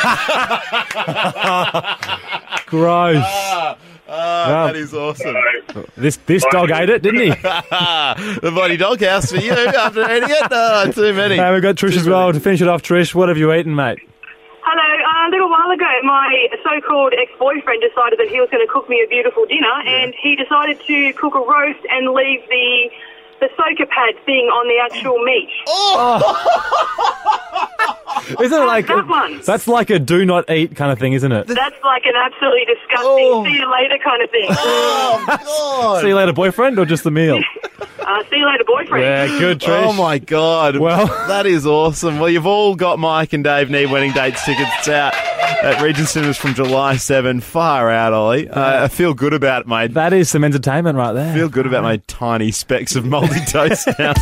Speaker 9: gone?"
Speaker 4: Gross.
Speaker 5: Ah, ah,
Speaker 4: Wow.
Speaker 5: that is awesome.
Speaker 9: So,
Speaker 4: This this dog ate it, didn't he?
Speaker 5: The bloody doghouse for you after eating it. Oh, too many.
Speaker 4: And we've got Trish as well. To finish it off, Trish, what have you eaten, mate?
Speaker 6: Hello. Uh, a little while ago, my so-called ex-boyfriend decided that he was going to cook me a beautiful dinner, and he decided to cook a roast and leave the the soaker pad thing on the actual meat.
Speaker 4: Isn't it like
Speaker 6: that one.
Speaker 4: that's like a do not eat kind of thing, isn't it?
Speaker 6: That's like an absolutely disgusting
Speaker 5: Oh.
Speaker 6: see you later kind of thing.
Speaker 5: Oh, God.
Speaker 4: See you later, boyfriend, or just the meal?
Speaker 6: Uh, see you later, boyfriend.
Speaker 4: Yeah, good, Trish.
Speaker 5: Oh, my God.
Speaker 4: Well-
Speaker 5: that is awesome. Well, you've all got Mike and Dave Need Wedding Dates tickets out at Regent Cinemas from July seventh. Far out, Ollie. Uh, I feel good about it, mate.
Speaker 4: That is some entertainment right there.
Speaker 5: Feel good about my tiny specks of mouldy toast now.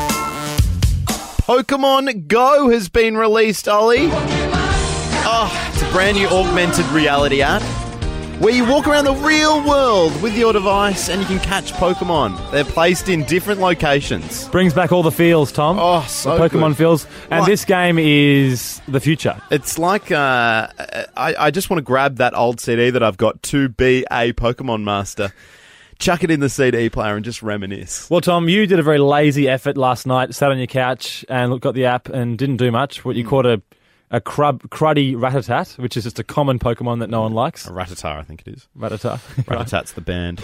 Speaker 5: Pokemon Go has been released, Ollie. Oh, it's a brand new augmented reality app where you walk around the real world with your device and you can catch Pokemon. They're placed in different locations.
Speaker 4: Brings back all the feels, Tom.
Speaker 5: Oh, so
Speaker 4: the Pokemon
Speaker 5: good.
Speaker 4: feels. And
Speaker 5: Like-
Speaker 4: this game is the future.
Speaker 5: It's like uh, I, I just want to grab that old C D that I've got to be a Pokemon master. chuck it in the C D player and just reminisce.
Speaker 4: Well, Tom, you did a very lazy effort last night. Sat on your couch and look- got the app and didn't do much. What you
Speaker 5: Mm.
Speaker 4: caught a a crub, cruddy Rattata, which is just a common Pokemon that no one likes.
Speaker 5: A Rattata, I think it is.
Speaker 4: Rattata.
Speaker 5: Rattatat's the band.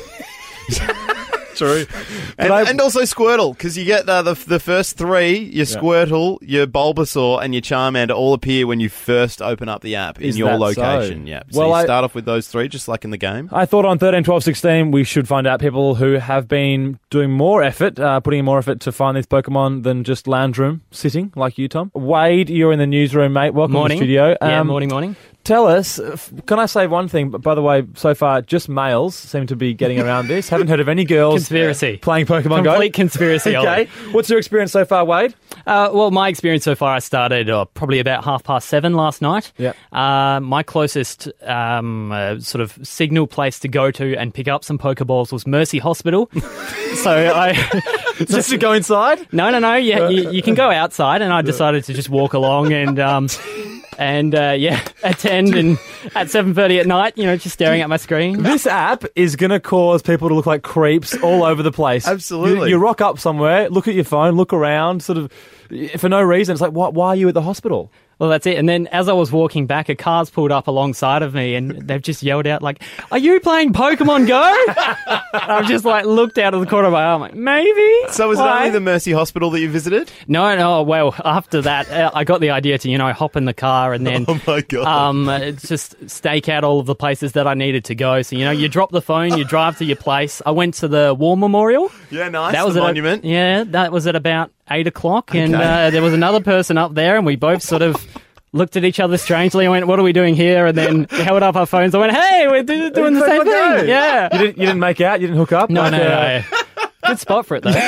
Speaker 4: True.
Speaker 5: And,
Speaker 4: I-
Speaker 5: and also Squirtle, because you get uh, the the first three, your Squirtle, your Bulbasaur, and your Charmander all appear when you first open up the app
Speaker 4: Is
Speaker 5: in your
Speaker 4: that
Speaker 5: location.
Speaker 4: so?
Speaker 5: Yeah. So
Speaker 4: Well,
Speaker 5: you
Speaker 4: I-
Speaker 5: start off with those three, just like in the game.
Speaker 4: I thought on thirteen, twelve, sixteen we should find out people who have been doing more effort, uh, putting in more effort to find these Pokemon than just lounge room sitting like you, Tom. Wade, you're in the newsroom, mate. Welcome
Speaker 10: Morning.
Speaker 4: to the studio.
Speaker 10: Yeah,
Speaker 4: Um,
Speaker 10: morning, morning.
Speaker 4: Tell us, f- can I say one thing? By the way, so far, just males seem to be getting around this. Haven't heard of any girls
Speaker 10: Conspiracy.
Speaker 4: playing Pokemon Go.
Speaker 10: Complete conspiracy.
Speaker 4: Okay.
Speaker 10: Ollie.
Speaker 4: What's your experience so far, Wade?
Speaker 10: Uh, well, my experience so far, I started uh, probably about half past seven last night.
Speaker 4: Yeah.
Speaker 10: Uh, my closest um, uh, sort of signal place to go to and pick up some Pokeballs was Mercy Hospital. So I
Speaker 4: Just to go inside?
Speaker 10: no, no, no. Yeah, you, you can go outside, and I decided to just walk along and. Um, And uh, yeah, attend and at seven thirty at night, you know, just staring at my screen.
Speaker 4: This app is going to cause people to look like creeps all over the place.
Speaker 5: Absolutely.
Speaker 4: You, you rock up somewhere, look at your phone, look around, sort of, for no reason. It's like, why, why are you at the hospital?
Speaker 10: Well, that's it. And then as I was walking back, a car's pulled up alongside of me, and they've just yelled out like, "Are you playing Pokemon Go?" And I've just like looked out of the corner of my eye. I'm like, maybe.
Speaker 5: So was
Speaker 10: Why?
Speaker 5: it only the Mercy Hospital that you visited?
Speaker 10: No, no. Well, after that, uh, I got the idea to, you know, hop in the car and then
Speaker 5: Oh my God.
Speaker 10: um, uh, just stake out all of the places that I needed to go. So, you know, you drop the phone, you drive to your place. I went to the War Memorial.
Speaker 5: Yeah, nice.
Speaker 10: That was
Speaker 5: the
Speaker 10: at a-
Speaker 5: monument.
Speaker 10: yeah, that was at about eight o'clock, and
Speaker 5: Okay.
Speaker 10: uh, there was another person up there, and we both sort of looked at each other strangely and went, "What are we doing here?" And then held up our phones. I went, "Hey, we're do- doing the same
Speaker 4: Pokemon Go.
Speaker 10: thing." Yeah.
Speaker 4: You didn't, you didn't make out? You didn't hook up?
Speaker 10: No,
Speaker 4: Like,
Speaker 10: no,
Speaker 4: uh,
Speaker 10: no. Good spot for it though.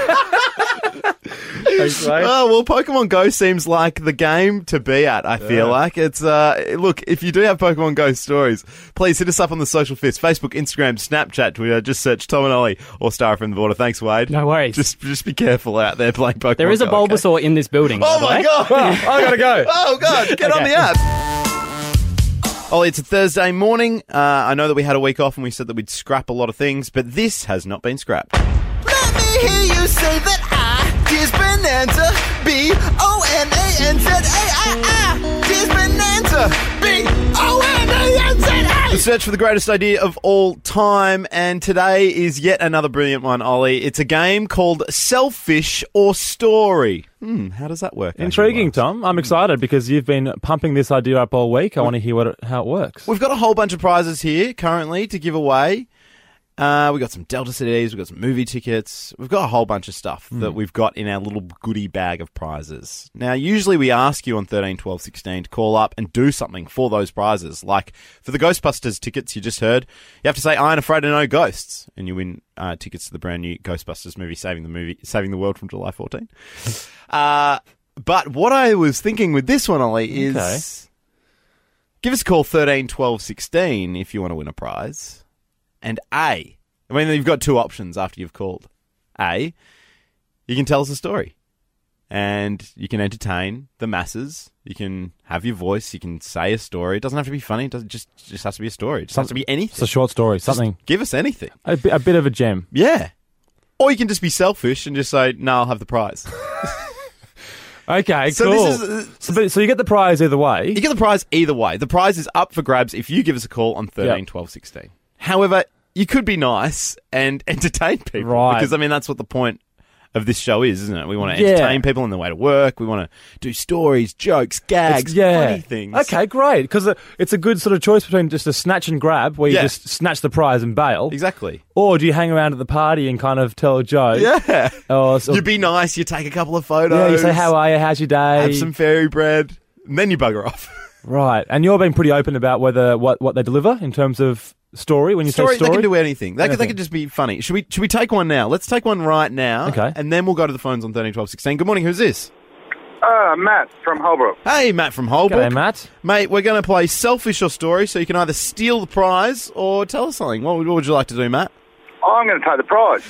Speaker 4: Thanks, mate.
Speaker 5: Oh, well, Pokemon Go seems like the game to be at, I feel
Speaker 4: Yeah.
Speaker 5: like. It's, uh, look, if you do have Pokemon Go stories, please hit us up on the social fist, Facebook, Instagram, Snapchat, Twitter, just search Tom and Ollie or Star from the Border. Thanks, Wade.
Speaker 10: No worries.
Speaker 5: Just just be careful out there playing Pokemon
Speaker 10: There is a
Speaker 5: Go, okay?
Speaker 10: Bulbasaur in this building.
Speaker 5: Oh
Speaker 10: by the
Speaker 5: my
Speaker 10: way.
Speaker 5: God!
Speaker 4: Oh, I gotta go.
Speaker 5: Oh God! Get on
Speaker 10: Okay.
Speaker 5: the app. Ollie, it's a Thursday morning. Uh, I know that we had a week off and we said that we'd scrap a lot of things, but this has not been scrapped.
Speaker 2: Let me hear you say that I is Bonanza. B O N A N Z A I I is Bonanza. B O N A N Z A.
Speaker 5: The search for the greatest idea of all time, and today is yet another brilliant one, Ollie. It's a game called Selfish or Story. Hmm, how does that work?
Speaker 4: Intriguing, Tom. I'm excited because you've been pumping this idea up all week. I want to hear what it, how it works.
Speaker 5: We've got a whole bunch of prizes here currently to give away. Uh, we've got some Delta C Ds, we've got some movie tickets, we've got a whole bunch of stuff that we've got in our little goodie bag of prizes. Now, usually we ask you on thirteen, twelve, sixteen to call up and do something for those prizes. Like, for the Ghostbusters tickets you just heard, you have to say, "I ain't afraid of no ghosts," and you win uh, tickets to the brand new Ghostbusters movie, Saving the movie, Saving the World from July fourteenth. uh, but what I was thinking with this one, Ollie, is
Speaker 4: Okay.
Speaker 5: give us a call thirteen, twelve, sixteen if you want to win a prize. And A, I mean, you've got two options after you've called. A, you can tell us a story. And you can entertain the masses. You can have your voice. You can say a story. It doesn't have to be funny. It doesn't just just has to be a story. It just has to be anything.
Speaker 4: It's a short story,
Speaker 5: Just
Speaker 4: something,
Speaker 5: give us anything.
Speaker 4: a, bi- a bit of a gem.
Speaker 5: Yeah. Or you can just be selfish and just say, "No, I'll have the prize."
Speaker 4: Okay,
Speaker 5: So
Speaker 4: cool.
Speaker 5: this is-
Speaker 4: so, but- so you get the prize either way.
Speaker 5: You get the prize either way. The prize is up for grabs if you give us a call on thirteen,
Speaker 4: Yep.
Speaker 5: twelve, sixteen. However, you could be nice and entertain people.
Speaker 4: Right.
Speaker 5: Because, I mean, that's what the point of this show is, isn't it? We want to
Speaker 4: Yeah.
Speaker 5: entertain people on their way to work. We want to do stories, jokes, gags,
Speaker 4: It's- yeah.
Speaker 5: funny things.
Speaker 4: Okay, great. Because it's a good sort of choice between just a snatch and grab, where you
Speaker 5: Yeah.
Speaker 4: just snatch the prize and bail,
Speaker 5: Exactly.
Speaker 4: or do you hang around at the party and kind of tell a joke?
Speaker 5: Yeah.
Speaker 4: Or, or
Speaker 5: You be nice. You take a couple of photos.
Speaker 4: yeah, you say, "How are you? How's your day?"
Speaker 5: Have some fairy bread. And then you bugger off.
Speaker 4: Right, and you're being pretty open about whether what, what they deliver in terms of story. When you
Speaker 5: Story,
Speaker 4: say story,
Speaker 5: they can do anything. They, Could, they
Speaker 4: Anything.
Speaker 5: could just be funny. Should we Should we take one now? Let's take one right now.
Speaker 4: Okay.
Speaker 5: And then we'll go to the phones on thirteen, twelve, sixteen. Good morning. Who's this?
Speaker 9: Uh, Matt from Holbrook.
Speaker 5: Hey, Matt from Holbrook.
Speaker 4: G'day, Matt.
Speaker 5: Mate, we're going to play Selfish or Story, so you can either steal the prize or tell us something. What would, what would you like to do, Matt?
Speaker 9: I'm going to take the prize.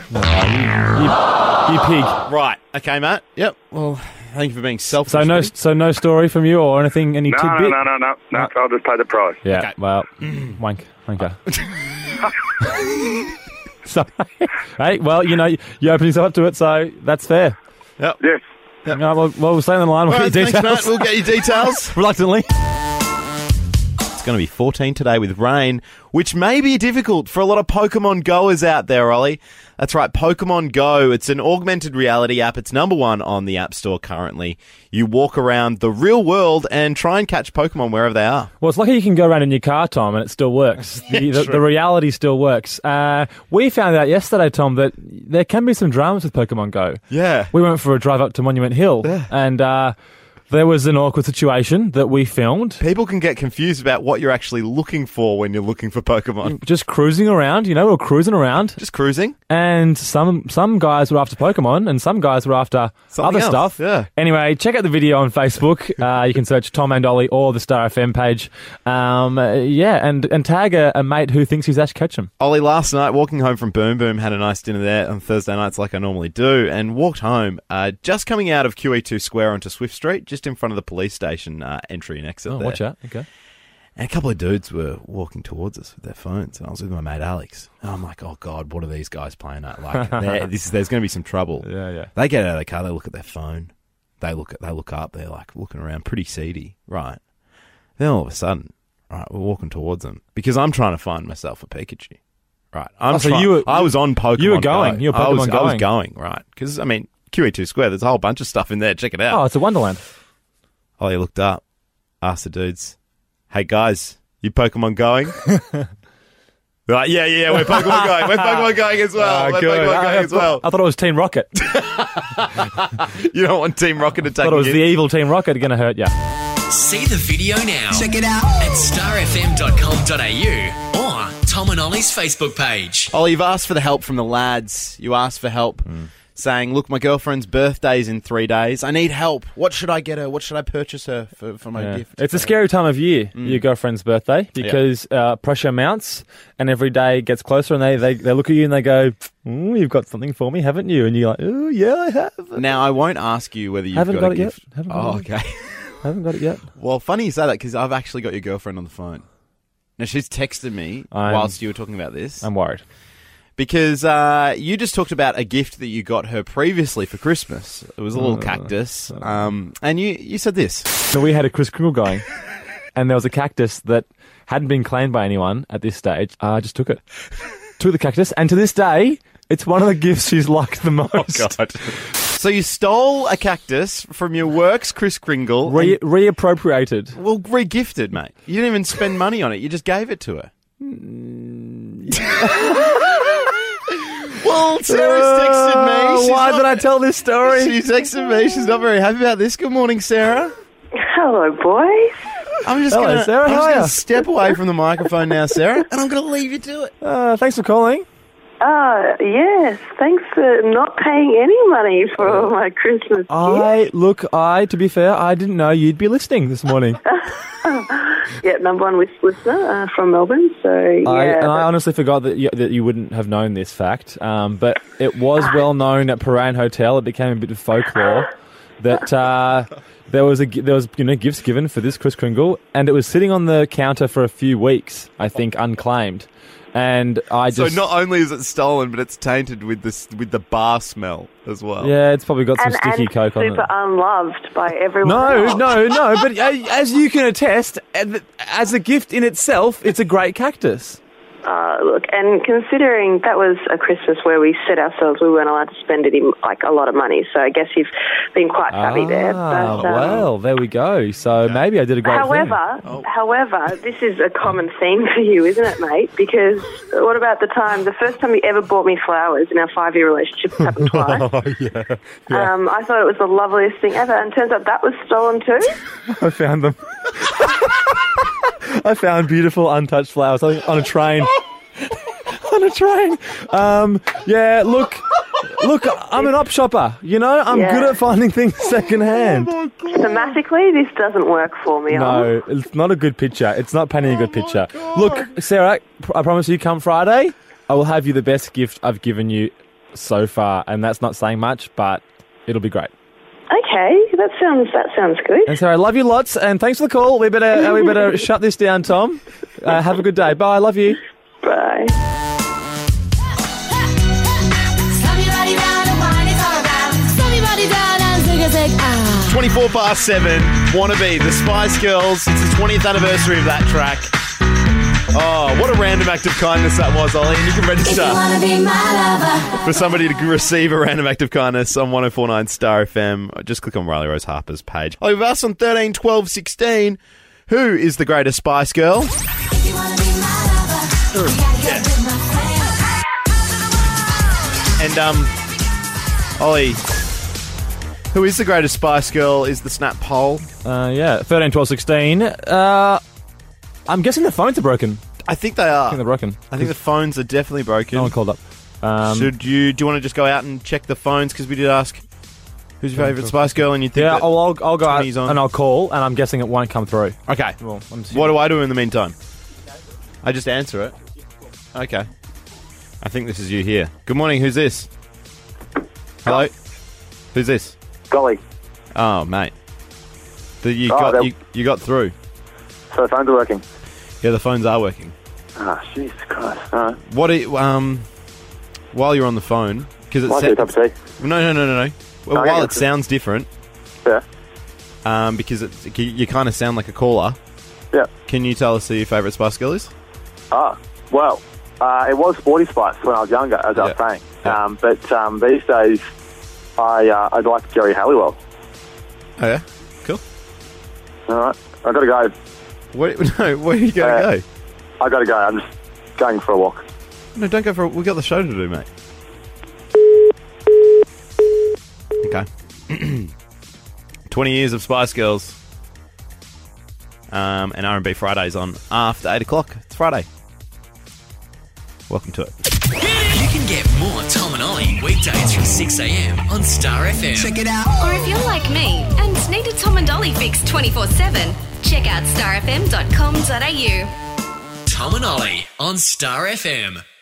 Speaker 4: You pig.
Speaker 5: Right. Okay, Matt. Yep. Well, thank you for being selfish.
Speaker 4: So no,
Speaker 5: buddy.
Speaker 4: so no story from you or anything, any
Speaker 9: No, no,
Speaker 4: tidbit.
Speaker 9: no, no, no, no. I'll just pay the prize.
Speaker 4: Yeah.
Speaker 5: Okay.
Speaker 4: Well, wank, wanker. So, hey, well, you know, you open yourself up to it, so that's fair.
Speaker 5: Yep.
Speaker 9: Yes.
Speaker 4: Yep. No, well, well, we'll stay on the line. We'll
Speaker 5: All right,
Speaker 4: get your
Speaker 5: thanks,
Speaker 4: details.
Speaker 5: Matt. We'll get your details.
Speaker 4: Reluctantly.
Speaker 5: It's going to be fourteen today with rain, which may be difficult for a lot of Pokemon Goers out there, Ollie. That's right, Pokemon Go. It's an augmented reality app. It's number one on the App Store currently. You walk around the real world and try and catch Pokemon wherever they are.
Speaker 4: Well, it's lucky you can go around in your car, Tom, and it still works. The, the, the reality still works. Uh, we found out yesterday, Tom, that there can be some dramas with Pokemon Go.
Speaker 5: Yeah.
Speaker 4: We went for a drive up to Monument Hill,
Speaker 5: Yeah.
Speaker 4: and uh, there was an awkward situation that we filmed.
Speaker 5: People can get confused about what you're actually looking for when you're looking for Pokemon.
Speaker 4: Just cruising around, you know, we were cruising around.
Speaker 5: Just cruising.
Speaker 4: And some some guys were after Pokemon, and some guys were after
Speaker 5: Something
Speaker 4: other
Speaker 5: else,
Speaker 4: stuff.
Speaker 5: yeah.
Speaker 4: Anyway, check out the video on Facebook. Uh, you can search Tom and Ollie or the Star F M page. Um, uh, yeah, and, and tag a, a mate who thinks he's Ash Ketchum.
Speaker 5: Ollie, last night, walking home from Boom Boom, had a nice dinner there on Thursday nights like I normally do, and walked home, uh, just coming out of Q E two Square onto Swift Street, just in front of the police station uh, entry and exit
Speaker 4: Oh,
Speaker 5: there.
Speaker 4: watch out. Okay.
Speaker 5: And a couple of dudes were walking towards us with their phones, and I was with my mate Alex. And I'm like, oh, God, what are these guys playing at? Like, they're- this is, there's going to be some trouble.
Speaker 4: Yeah, yeah.
Speaker 5: They get out of the car, they look at their phone, they look at, they look up, they're like looking around, pretty seedy, right? Then all of a sudden, right, we're walking towards them because I'm trying to find myself a Pikachu, right? I'm
Speaker 4: Oh, so
Speaker 5: try-
Speaker 4: you were-
Speaker 5: I was on Pokemon.
Speaker 4: you were going.
Speaker 5: Go.
Speaker 4: You were
Speaker 5: I was,
Speaker 4: Pokemon
Speaker 5: I was
Speaker 4: going.
Speaker 5: going, right? Because I mean, Q E two Square, there's a whole bunch of stuff in there. Check it out.
Speaker 4: Oh, it's a Wonderland.
Speaker 5: Ollie looked up, asked the dudes, "Hey guys, you Pokemon going?" They're like, yeah, yeah, we're Pokemon going. We're Pokemon going as well.
Speaker 4: Ah,
Speaker 5: we're
Speaker 4: good.
Speaker 5: Pokemon
Speaker 4: I,
Speaker 5: going
Speaker 4: I
Speaker 5: as
Speaker 4: thought-
Speaker 5: well.
Speaker 4: I thought it was Team Rocket.
Speaker 5: You don't want Team Rocket to
Speaker 4: I
Speaker 5: take
Speaker 4: thought it was
Speaker 5: you.
Speaker 4: the evil Team Rocket going to hurt you.
Speaker 1: See the video now.
Speaker 2: Check it out.
Speaker 1: At star f m dot com dot a u or Tom and Ollie's Facebook page.
Speaker 5: Ollie, you've asked for the help from the lads. You asked for help, saying, look, my girlfriend's birthday's in three days. I need help. What should I get her? What should I purchase her for, for my
Speaker 4: Yeah.
Speaker 5: gift?
Speaker 4: It's a scary time of year, your girlfriend's birthday, because uh, pressure mounts and every day gets closer, and they, they, they look at you and they go, "Ooh, you've got something for me, haven't you?" And you're like, "Oh, yeah, I have."
Speaker 5: Now, I won't ask you whether you've
Speaker 4: Haven't
Speaker 5: got,
Speaker 4: got
Speaker 5: a
Speaker 4: it yet.
Speaker 5: gift.
Speaker 4: Haven't
Speaker 5: oh,
Speaker 4: got it
Speaker 5: okay.
Speaker 4: I haven't got it yet.
Speaker 5: Well, funny you say that because I've actually got your girlfriend on the phone. Now, she's texted me
Speaker 4: I'm-
Speaker 5: whilst you were talking about this.
Speaker 4: I'm worried.
Speaker 5: Because uh, you just talked about a gift that you got her previously for Christmas. It was a little cactus. Um, and you, you said this.
Speaker 4: So we had a Kris Kringle going, and there was a cactus that hadn't been claimed by anyone at this stage. I just took it. Took the cactus, and to this day, it's one of the gifts she's liked the most.
Speaker 5: Oh, God. So you stole a cactus from your work's Kris Kringle.
Speaker 4: Re-
Speaker 5: and-
Speaker 4: reappropriated.
Speaker 5: well, re-gifted, mate. You didn't even spend money on it. You just gave it to her. Well, Sarah's texted me.
Speaker 4: Uh,
Speaker 5: She's
Speaker 4: why
Speaker 5: not-
Speaker 4: did I tell this story?
Speaker 5: She texted me. She's not very happy about this. Good morning, Sarah.
Speaker 6: Hello, boys.
Speaker 5: I'm just
Speaker 4: Hello,
Speaker 5: gonna,
Speaker 4: Sarah.
Speaker 5: I'm
Speaker 4: How
Speaker 5: just
Speaker 4: are
Speaker 5: gonna
Speaker 4: ya?
Speaker 5: step away from the microphone now, Sarah, and I'm going to leave you to it.
Speaker 4: Uh, thanks for calling.
Speaker 6: Uh, yes, thanks for not paying any money for my Christmas gift.
Speaker 4: I look. I, to be fair, I didn't know you'd be listening this morning.
Speaker 6: Yeah, number one listener uh, from Melbourne, so yeah.
Speaker 4: I, and I
Speaker 6: but-
Speaker 4: honestly forgot that you, that you wouldn't have known this fact, um, but it was well known at Parain Hotel. It became a bit of folklore that uh, there was a gi- there was you know gifts given for this Kris Kringle, and it was sitting on the counter for a few weeks, I think, unclaimed. And I
Speaker 5: So
Speaker 4: just
Speaker 5: not only is it stolen, but it's tainted with this with the bar smell as well.
Speaker 4: yeah, it's probably got some
Speaker 6: and,
Speaker 4: sticky
Speaker 6: and
Speaker 4: coke on
Speaker 6: super
Speaker 4: it.
Speaker 6: unloved by everyone
Speaker 4: No,
Speaker 6: else.
Speaker 4: no, no. But uh, as you can attest, uh, as a gift in itself, it's a great cactus.
Speaker 6: Uh, look, and considering that was a Christmas where we said ourselves we weren't allowed to spend it in, like, a lot of money, so I guess you've been quite savvy there.
Speaker 4: Ah,
Speaker 6: But, um,
Speaker 4: well, there we go. So maybe I did a great
Speaker 6: However,
Speaker 4: thing.
Speaker 6: however, this is a common theme for you, isn't it, mate? Because what about the time, the first time you ever bought me flowers in our five-year relationship, it's happened twice.
Speaker 4: Oh, yeah. yeah.
Speaker 6: Um, I thought it was the loveliest thing ever, and turns out that was stolen too.
Speaker 4: I found them. I found beautiful untouched flowers on on a train. on a train. Um, yeah, look, look, I'm an op shopper. You know, I'm
Speaker 6: Yeah.
Speaker 4: good at finding things secondhand.
Speaker 6: Thematically, this doesn't work for me.
Speaker 4: No, it's not a good picture. It's not painting a good picture. Look, Sarah, pr- I promise you, come Friday, I will have you the best gift I've given you so far, and that's not saying much, but it'll be great.
Speaker 6: Okay, that sounds that sounds good.
Speaker 4: And Sarah, I love you lots, and thanks for the call. We better uh, we better shut this down, Tom. Uh, have a good day. Bye. Love you.
Speaker 6: Bye.
Speaker 5: twenty-four past seven. Wannabe, the Spice Girls. It's the twentieth anniversary of that track. Oh, what a random act of kindness that was, Ollie. And you can register
Speaker 11: be my lover.
Speaker 5: for somebody to receive a random act of kindness on ten forty-nine Star F M. Just click on Riley Rose Harper's page. Oh, we've asked on thirteen, twelve, sixteen, who is the greatest Spice Girl?
Speaker 11: If you wanna be my lover, you gotta get with my friends.
Speaker 5: And, um, Ollie, who is the greatest Spice Girl is the Snap poll.
Speaker 4: Uh, yeah, thirteen, twelve, sixteen. Uh, I'm guessing the phones are broken.
Speaker 5: I think they are.
Speaker 4: I think they're broken.
Speaker 5: I think the phones are definitely broken.
Speaker 4: No one called up. Um,
Speaker 5: Should you, do you want to just go out and check the phones? Because we did ask who's your favourite Spice Girl, and you think
Speaker 4: yeah,
Speaker 5: that
Speaker 4: I'll, I'll, I'll go out
Speaker 5: Tony's on.
Speaker 4: and I'll call, and I'm guessing it won't come through.
Speaker 5: Okay.
Speaker 4: Well, I'm
Speaker 5: What do I do in the meantime? I just answer it. Okay. I think this is you here. Good morning. Who's this? Hello. Who's this?
Speaker 12: Golly.
Speaker 5: Oh, mate. The, you
Speaker 12: Oh,
Speaker 5: got
Speaker 12: they'll-
Speaker 5: you, you got through.
Speaker 12: So the phones are working.
Speaker 5: Yeah, the phones are working.
Speaker 12: Ah, oh, Jesus Christ. All right.
Speaker 5: What? Are you, um, while you're on the phone, because it
Speaker 12: Might
Speaker 5: sa-
Speaker 12: be a cup of tea.
Speaker 5: no, no, no, no, no. Well,
Speaker 12: Okay,
Speaker 5: while it
Speaker 12: that's it.
Speaker 5: sounds different,
Speaker 12: Yeah.
Speaker 5: um, because it, you kind of sound like a caller.
Speaker 12: Yeah.
Speaker 5: Can you tell us who your favourite Spice Girl is?
Speaker 12: Ah, well, uh, it was Sporty Spice when I was younger, as I was saying. Um, but um, these days, I uh, I like Jerry Halliwell.
Speaker 5: Oh yeah, cool.
Speaker 12: All right, I got to go.
Speaker 5: Where, no, where are you going
Speaker 12: Uh,
Speaker 5: to go?
Speaker 12: I got to go. I'm just going for a walk.
Speaker 5: No, don't go for. A, we got the show to do, mate. Okay. Twenty years of Spice Girls. Um, and R and B Fridays on after eight o'clock. It's Friday. Welcome to it.
Speaker 1: You can get more Tom and Ollie weekdays from six a.m. on Star F M. Check it out.
Speaker 3: Or if you're like me and need a Tom and Ollie fix twenty-four seven, check out star f m dot com dot a u.
Speaker 1: Tom and Ollie on Star F M.